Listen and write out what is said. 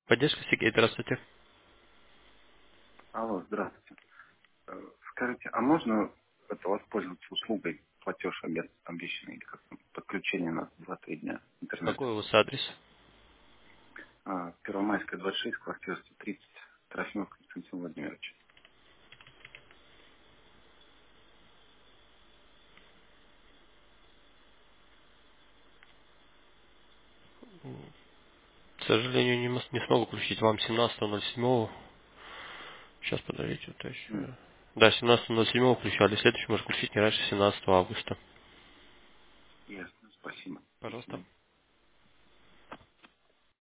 Поддержка Сергей, здравствуйте. Алло, здравствуйте. Скажите, а можно это воспользоваться услугой платеж обещанный, или как там, подключение на 2-3 дня интернет? Какой у вас адрес? Первомайская, 26, квартира 130, Трофимов Константин Владимирович. К сожалению, не смогу включить вам 17.07. Сейчас, подождите, вот М, еще. Да, 17.07 включали. Следующий можно включить не раньше 17 августа. Ясно, спасибо. До Пожалуйста. свидания.